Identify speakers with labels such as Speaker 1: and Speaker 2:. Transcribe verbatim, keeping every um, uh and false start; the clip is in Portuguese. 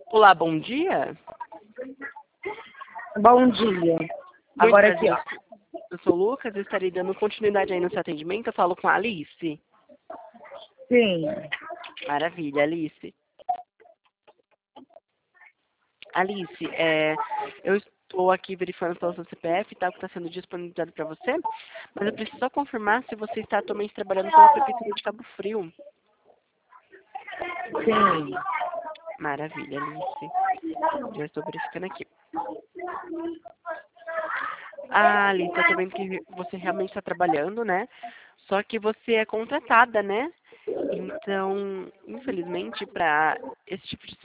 Speaker 1: Olá, bom dia.
Speaker 2: Bom dia.
Speaker 1: Muito
Speaker 2: Agora
Speaker 1: prazer.
Speaker 2: aqui, ó.
Speaker 1: Eu sou o Lucas e estarei dando continuidade aí no seu atendimento. Eu falo com a Alice.
Speaker 2: Sim.
Speaker 1: Maravilha, Alice. Alice, é, eu estou aqui verificando pelo seu C P F, tá, que está sendo disponibilizado para você, mas eu preciso só confirmar se você está atualmente trabalhando pela Prefeitura de Cabo Frio.
Speaker 2: Sim.
Speaker 1: Maravilha, Alice. Já estou verificando aqui. Ah, Alice, eu tô vendo que você realmente está trabalhando, né? Só que você é contratada, né? Então, infelizmente, para esse tipo de